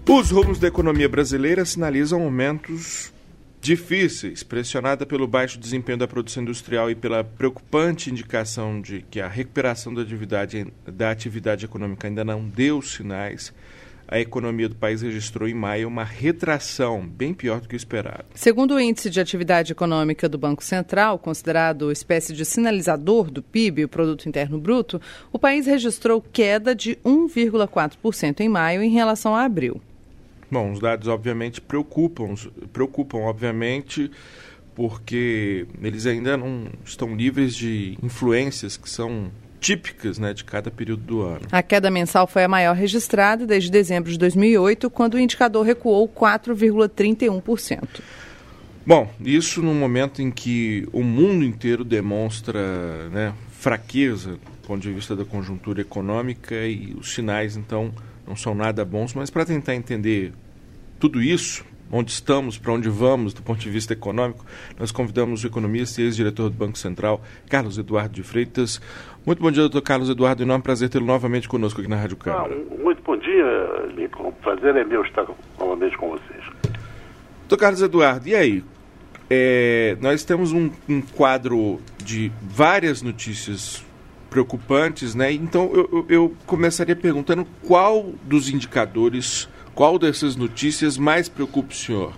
Os rumos da economia brasileira sinalizam momentos difíceis, pressionada pelo baixo desempenho da produção industrial e pela preocupante indicação de que a recuperação da atividade econômica ainda não deu sinais. A economia do país registrou em maio uma retração bem pior do que o esperado. Segundo o Índice de Atividade Econômica do Banco Central, considerado espécie de sinalizador do PIB, o Produto Interno Bruto, o país registrou queda de 1,4% em maio em relação a abril. Bom, os dados obviamente preocupam obviamente, porque eles ainda não estão livres de influências que são típicas, né, de cada período do ano. A queda mensal foi a maior registrada desde dezembro de 2008, quando o indicador recuou 4,31%. Bom, isso num momento em que o mundo inteiro demonstra, né, fraqueza do ponto de vista da conjuntura econômica e os sinais, então, não são nada bons, mas para tentar entender tudo isso, onde estamos, para onde vamos do ponto de vista econômico, nós convidamos o economista e ex-diretor do Banco Central, Carlos Eduardo de Freitas. Muito bom dia, doutor Carlos Eduardo, enorme prazer tê-lo novamente conosco aqui na Rádio Câmara. Muito bom dia, Lincoln. O prazer é meu estar novamente com vocês. Doutor Carlos Eduardo, e aí? Nós temos um quadro de várias notícias preocupantes, né? Então eu começaria perguntando qual dos indicadores, qual dessas notícias mais preocupa o senhor?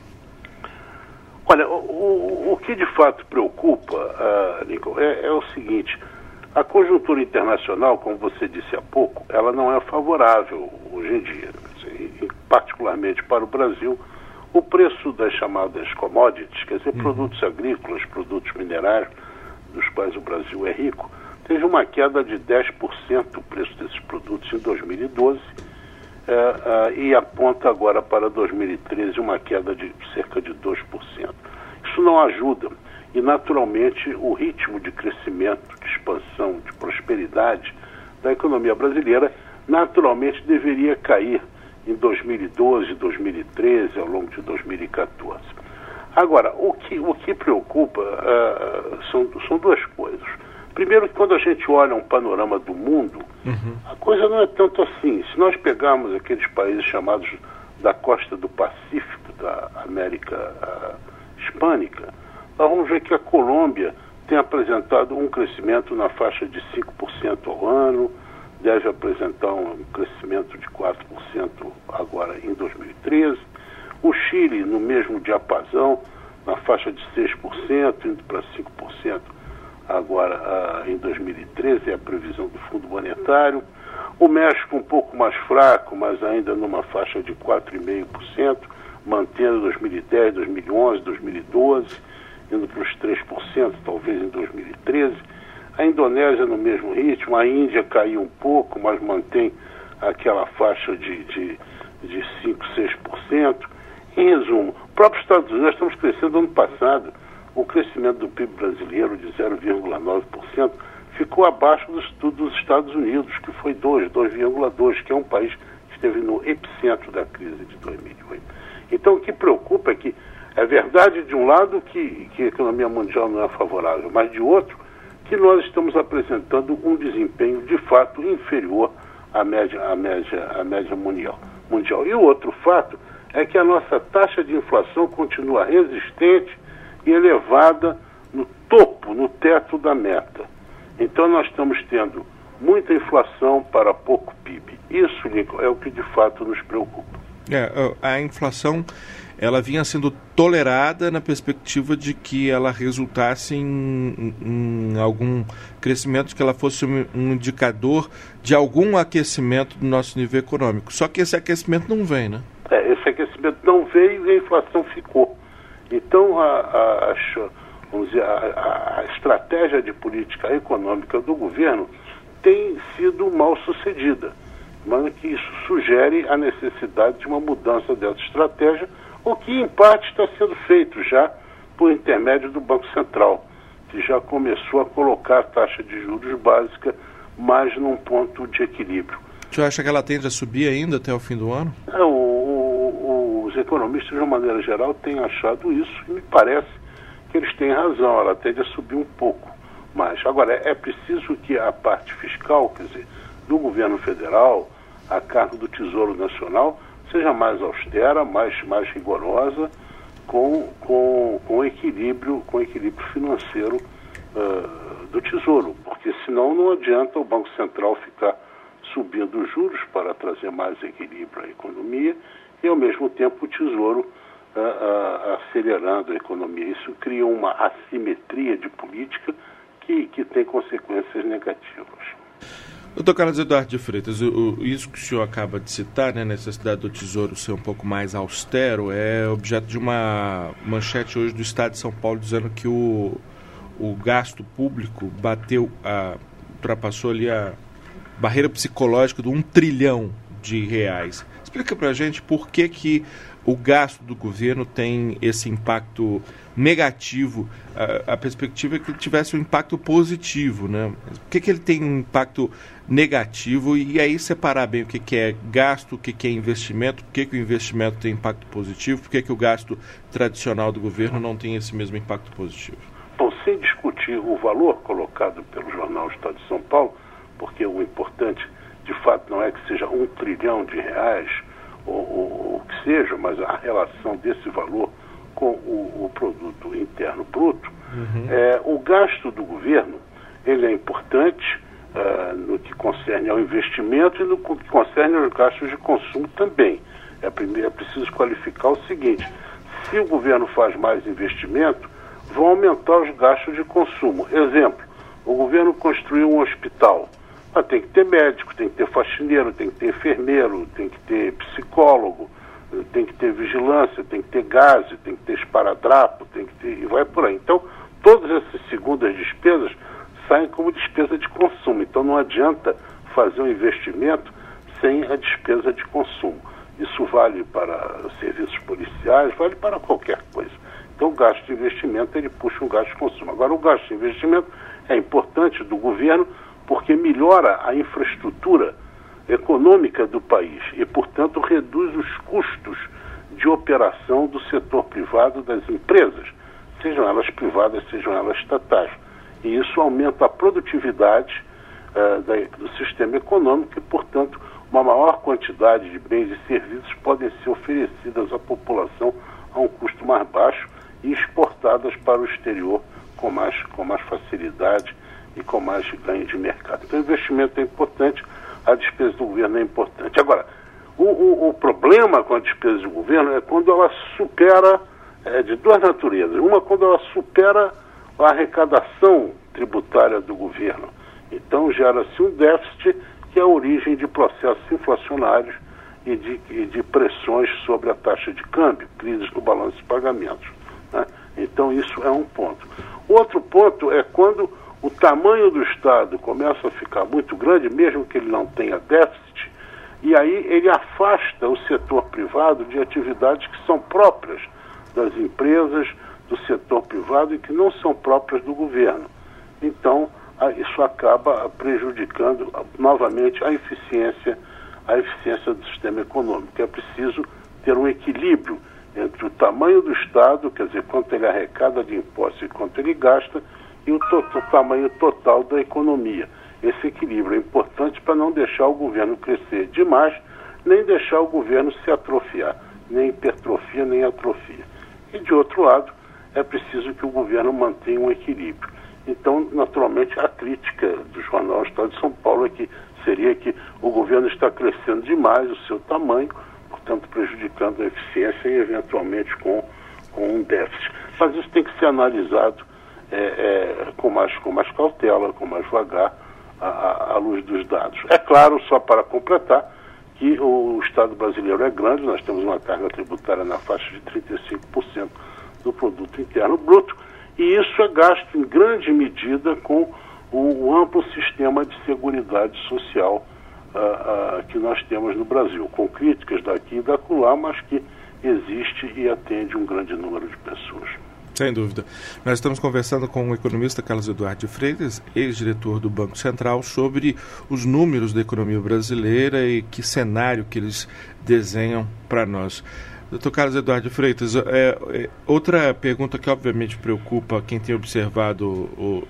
Olha, o que de fato preocupa, Lincoln, é o seguinte: a conjuntura internacional, como você disse há pouco, ela não é favorável hoje em dia. Particularmente para o Brasil, o preço das chamadas commodities, quer dizer, produtos agrícolas, produtos minerais, dos quais o Brasil é rico, teve uma queda de 10% o preço desses produtos em 2012 e aponta agora para 2013 uma queda de cerca de 2%. Isso não ajuda e, naturalmente, o ritmo de crescimento, de expansão, de prosperidade da economia brasileira naturalmente deveria cair em 2012, 2013, ao longo de 2014. Agora, o que preocupa são duas coisas. Primeiro, que quando a gente olha um panorama do mundo, a coisa não é tanto assim. Se nós pegarmos aqueles países chamados da costa do Pacífico, da América Hispânica, nós vamos ver que a Colômbia tem apresentado um crescimento na faixa de 5% ao ano, deve apresentar um crescimento de 4% agora em 2013. O Chile, no mesmo diapasão, na faixa de 6%, indo para 5%. Agora, em 2013, é a previsão do Fundo Monetário. O México um pouco mais fraco, mas ainda numa faixa de 4,5%, mantendo 2010, 2011, 2012, indo para os 3%, talvez em 2013. A Indonésia no mesmo ritmo, a Índia caiu um pouco, mas mantém aquela faixa de 5, 6%. Em resumo, o próprio Estados Unidos, nós estamos crescendo ano passado. O crescimento do PIB brasileiro de 0,9% ficou abaixo dos Estados Unidos, que foi 2,2%, que é um país que esteve no epicentro da crise de 2008. Então, o que preocupa é que é verdade, de um lado, que a economia mundial não é favorável, mas de outro, que nós estamos apresentando um desempenho, de fato, inferior à média mundial. E o outro fato é que a nossa taxa de inflação continua resistente e elevada no topo, no teto da meta. Então nós estamos tendo muita inflação para pouco PIB. Isso, Lincoln, é o que de fato nos preocupa. A inflação, ela vinha sendo tolerada na perspectiva de que ela resultasse em algum crescimento, que ela fosse um indicador de algum aquecimento do nosso nível econômico. Só que esse aquecimento não vem, né? Esse aquecimento não veio e a inflação ficou. Então, a estratégia de política econômica do governo tem sido mal sucedida, mas que isso sugere a necessidade de uma mudança dessa estratégia, o que em parte está sendo feito já por intermédio do Banco Central, que já começou a colocar a taxa de juros básica mais num ponto de equilíbrio. O senhor acha que ela tende a subir ainda até o fim do ano? Os economistas, de uma maneira geral, têm achado isso e me parece que eles têm razão, ela tende a subir um pouco mais. Agora, é preciso que a parte fiscal, quer dizer, do governo federal, a cargo do Tesouro Nacional, seja mais austera, mais rigorosa, com equilíbrio financeiro do Tesouro, porque senão não adianta o Banco Central ficar subindo os juros para trazer mais equilíbrio à economia e, ao mesmo tempo, o Tesouro acelerando a economia. Isso cria uma assimetria de política que tem consequências negativas. Doutor Carlos Eduardo de Freitas, isso que o senhor acaba de citar, né, a necessidade do Tesouro ser um pouco mais austero, é objeto de uma manchete hoje do Estado de São Paulo dizendo que o gasto público ultrapassou ali a barreira psicológica de R$1 trilhão. Explica pra gente por que o gasto do governo tem esse impacto negativo. A perspectiva é que ele tivesse um impacto positivo, né? Por que ele tem um impacto negativo? E aí separar bem o que é gasto, o que é investimento, por que o investimento tem impacto positivo, por que o gasto tradicional do governo não tem esse mesmo impacto positivo? Bom, sem discutir o valor colocado pelo jornal Estado de São Paulo, porque o importante, de fato, não é que seja R$1 trilhão ou o que seja, mas a relação desse valor com o produto interno bruto. O gasto do governo, ele é importante no que concerne ao investimento e no que concerne aos gastos de consumo também. É preciso qualificar o seguinte: se o governo faz mais investimento, vão aumentar os gastos de consumo. Exemplo, o governo construiu um hospital. Mas tem que ter médico, tem que ter faxineiro, tem que ter enfermeiro, tem que ter psicólogo, tem que ter vigilância, tem que ter gás, tem que ter esparadrapo, tem que ter, e vai por aí. Então, todas essas segundas despesas saem como despesa de consumo. Então, não adianta fazer um investimento sem a despesa de consumo. Isso vale para serviços policiais, vale para qualquer coisa. Então, o gasto de investimento, ele puxa um gasto de consumo. Agora, o gasto de investimento é importante do governo porque melhora a infraestrutura econômica do país e, portanto, reduz os custos de operação do setor privado das empresas, sejam elas privadas, sejam elas estatais. E isso aumenta a produtividade do sistema econômico e, portanto, uma maior quantidade de bens e serviços podem ser oferecidas à população a um custo mais baixo e exportadas para o exterior com mais facilidade e com mais ganho de mercado. Então, o investimento é importante, a despesa do governo é importante. Agora, o problema com a despesa do governo é quando ela supera, de duas naturezas. Uma, quando ela supera a arrecadação tributária do governo. Então, gera-se um déficit que é a origem de processos inflacionários e de pressões sobre a taxa de câmbio, crises no balanço de pagamentos, né? Então, isso é um ponto. Outro ponto é quando o tamanho do Estado começa a ficar muito grande, mesmo que ele não tenha déficit, e aí ele afasta o setor privado de atividades que são próprias das empresas, do setor privado e que não são próprias do governo. Então, isso acaba prejudicando novamente a eficiência do sistema econômico. É preciso ter um equilíbrio entre o tamanho do Estado, quer dizer, quanto ele arrecada de impostos e quanto ele gasta, e o tamanho total da economia. Esse equilíbrio é importante para não deixar o governo crescer demais, nem deixar o governo se atrofiar, nem hipertrofia, nem atrofia. E, de outro lado, é preciso que o governo mantenha um equilíbrio. Então, naturalmente, a crítica do jornal Estado de São Paulo seria que o governo está crescendo demais o seu tamanho, portanto, prejudicando a eficiência e, eventualmente, com um déficit. Mas isso tem que ser analisado com mais cautela, com mais vagar, à luz dos dados. É claro, só para completar, que o Estado brasileiro é grande, nós temos uma carga tributária na faixa de 35% do produto interno bruto, e isso é gasto em grande medida com o amplo sistema de seguridade social que nós temos no Brasil, com críticas daqui e dacolá, mas que existe e atende um grande número de pessoas. Sem dúvida. Nós estamos conversando com o economista Carlos Eduardo de Freitas, ex-diretor do Banco Central, sobre os números da economia brasileira e que cenário que eles desenham para nós. Dr. Carlos Eduardo Freitas, outra pergunta que obviamente preocupa quem tem observado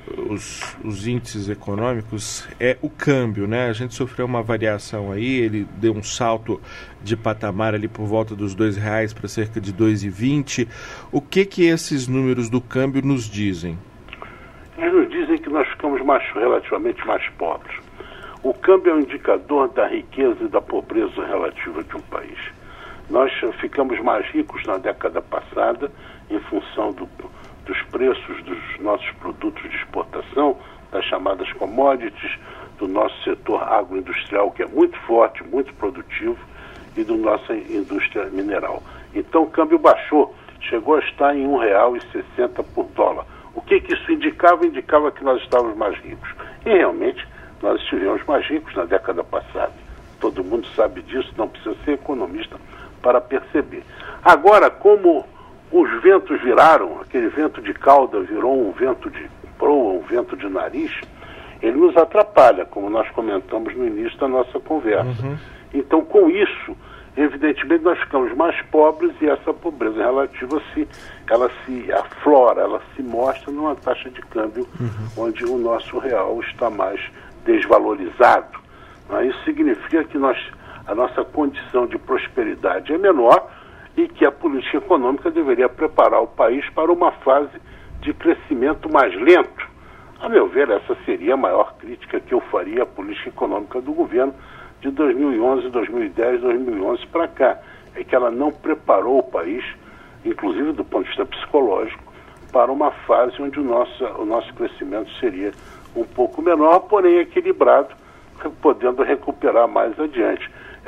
os índices econômicos é o câmbio, né? A gente sofreu uma variação aí, ele deu um salto de patamar ali por volta dos R$2 para cerca de R$2,20. O que esses números do câmbio nos dizem? Eles nos dizem que nós ficamos relativamente mais pobres. O câmbio é um indicador da riqueza e da pobreza relativa de um país. Nós ficamos mais ricos na década passada em função dos preços dos nossos produtos de exportação, das chamadas commodities, do nosso setor agroindustrial, que é muito forte, muito produtivo, e da nossa indústria mineral. Então o câmbio baixou, chegou a estar em R$1,60 por dólar. O que isso indicava? Indicava que nós estávamos mais ricos. E realmente nós estivemos mais ricos na década passada. Todo mundo sabe disso, não precisa ser economista para perceber. Agora, como os ventos viraram, aquele vento de cauda virou um vento de proa, um vento de nariz, ele nos atrapalha, como nós comentamos no início da nossa conversa. Então, com isso, evidentemente, nós ficamos mais pobres e essa pobreza relativa ela se aflora, ela se mostra numa taxa de câmbio onde o nosso real está mais desvalorizado. Isso significa que a nossa condição de prosperidade é menor e que a política econômica deveria preparar o país para uma fase de crescimento mais lento. A meu ver, essa seria a maior crítica que eu faria à política econômica do governo de 2011, 2010, 2011 para cá. É que ela não preparou o país, inclusive do ponto de vista psicológico, para uma fase onde o nosso crescimento seria um pouco menor, porém equilibrado, podendo recuperar mais adiante.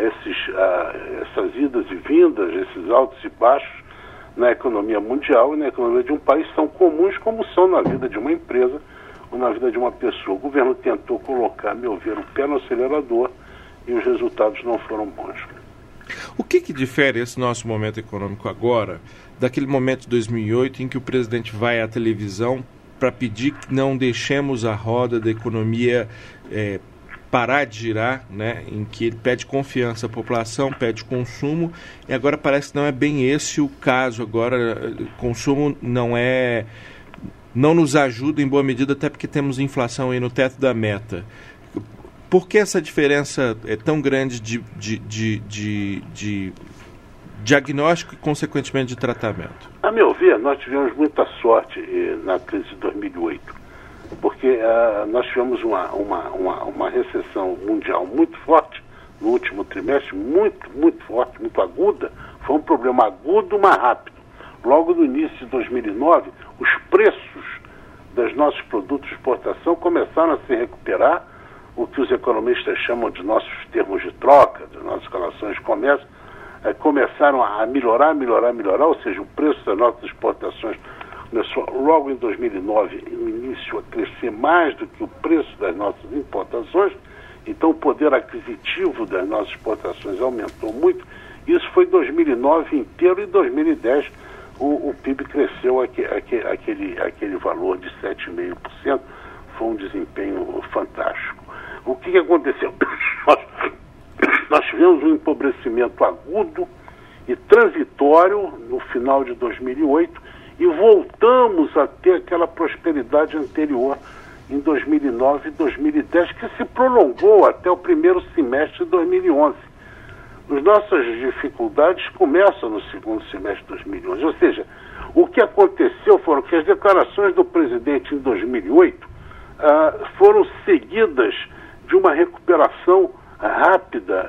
Essas idas e vindas, esses altos e baixos na economia mundial e na economia de um país são comuns, como são na vida de uma empresa ou na vida de uma pessoa. O governo tentou colocar, a meu ver, o pé no acelerador e os resultados não foram bons. O que difere esse nosso momento econômico agora daquele momento de 2008 em que o presidente vai à televisão para pedir que não deixemos a roda da economia parar de girar, né, em que ele pede confiança à população, pede consumo, e agora parece que não é bem esse o caso. Agora, consumo não nos ajuda em boa medida, até porque temos inflação aí no teto da meta. Por que essa diferença é tão grande de diagnóstico e, consequentemente, de tratamento? A meu ver, nós tivemos muita sorte na crise de 2008. Porque nós tivemos uma recessão mundial muito forte no último trimestre, muito forte, muito aguda. Foi um problema agudo, mas rápido. Logo no início de 2009, os preços dos nossos produtos de exportação começaram a se recuperar, o que os economistas chamam de nossos termos de troca, de nossas relações de comércio, começaram a melhorar, ou seja, o preço das nossas exportações começou logo em 2009, no início, a crescer mais do que o preço das nossas importações. Então o poder aquisitivo das nossas exportações aumentou muito. Isso foi 2009 inteiro, e 2010 o PIB cresceu aquele valor de 7,5%. Foi um desempenho fantástico. O que aconteceu? Nós tivemos um empobrecimento agudo e transitório no final de 2008, e voltamos a ter aquela prosperidade anterior em 2009 e 2010, que se prolongou até o primeiro semestre de 2011. As nossas dificuldades começam no segundo semestre de 2011. Ou seja, o que aconteceu foram que as declarações do presidente em 2008 foram seguidas de uma recuperação rápida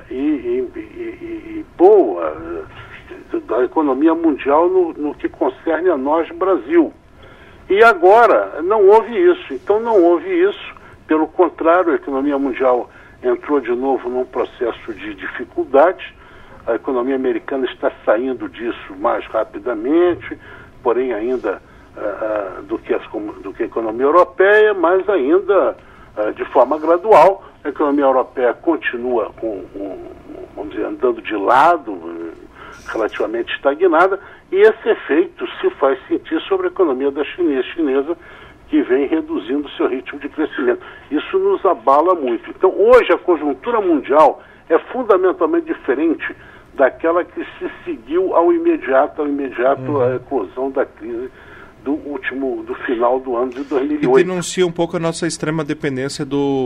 e boa da economia mundial no que concerne a nós, Brasil. E agora não houve isso. Então não houve isso. Pelo contrário, a economia mundial entrou de novo num processo de dificuldades. A economia americana está saindo disso mais rapidamente, porém ainda do que a economia europeia, mas ainda de forma gradual. A economia europeia continua vamos dizer, andando de lado, relativamente estagnada, e esse efeito se faz sentir sobre a economia da chinesa, que vem reduzindo seu ritmo de crescimento. Isso nos abala muito. Então, hoje, a conjuntura mundial é fundamentalmente diferente daquela que se seguiu ao imediato à eclosão da crise do final do ano de 2008. E denuncia um pouco a nossa extrema dependência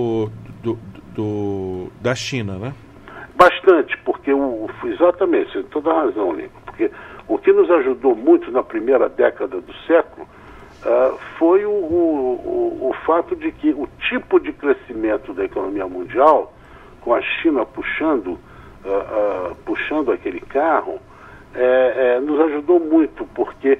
da China, né? Bastante, porque exatamente, você tem toda a razão, Nico, porque o que nos ajudou muito na primeira década do século foi o fato de que o tipo de crescimento da economia mundial, com a China puxando aquele carro, nos ajudou muito, porque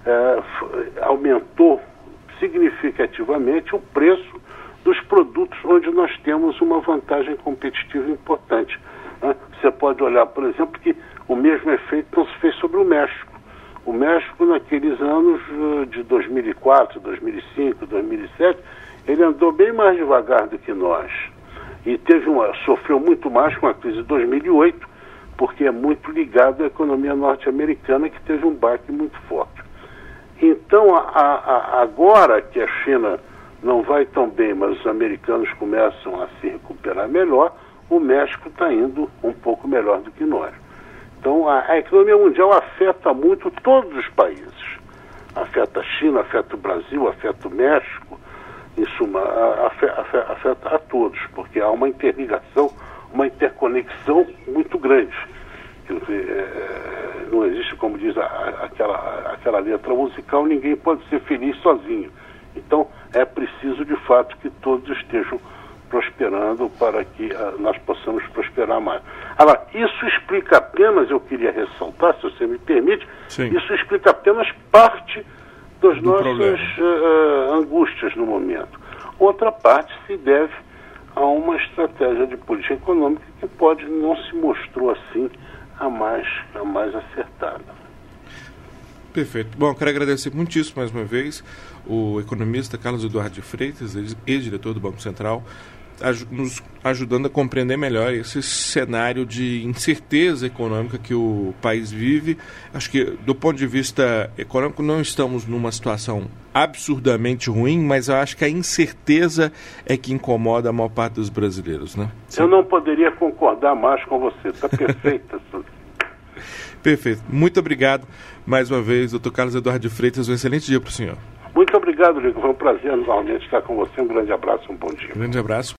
aumentou significativamente o preço dos produtos onde nós temos uma vantagem competitiva importante. Você pode olhar, por exemplo, que o mesmo efeito não se fez sobre o México. O México, naqueles anos de 2004, 2005, 2007, ele andou bem mais devagar do que nós. E sofreu muito mais com a crise de 2008, porque é muito ligado à economia norte-americana, que teve um baque muito forte. Então, agora que a China não vai tão bem, mas os americanos começam a se recuperar melhor, o México está indo um pouco melhor do que nós. Então, a economia mundial afeta muito todos os países. Afeta a China, afeta o Brasil, afeta o México, em suma, afeta a todos, porque há uma interligação, uma interconexão muito grande. Quer dizer, não existe, como diz aquela letra musical, ninguém pode ser feliz sozinho. Então, é preciso, de fato, que todos estejam prosperando para que nós possamos prosperar mais. Agora, isso explica apenas, eu queria ressaltar, se você me permite, Sim. Isso explica apenas parte das nossas angústias no momento. Outra parte se deve a uma estratégia de política econômica que não se mostrou assim a mais acertada. Perfeito. Bom, quero agradecer muitíssimo mais uma vez o economista Carlos Eduardo de Freitas, ex-diretor do Banco Central, nos ajudando a compreender melhor esse cenário de incerteza econômica que o país vive. Acho que, do ponto de vista econômico, não estamos numa situação absurdamente ruim, mas eu acho que a incerteza é que incomoda a maior parte dos brasileiros, né? Sim. Eu não poderia concordar mais com você. Está perfeita. Perfeito. Muito obrigado mais uma vez, doutor Carlos Eduardo de Freitas. Um excelente dia para o senhor. Muito obrigado, Lico. Foi um prazer novamente estar com você. Um grande abraço, um bom dia. Um grande abraço.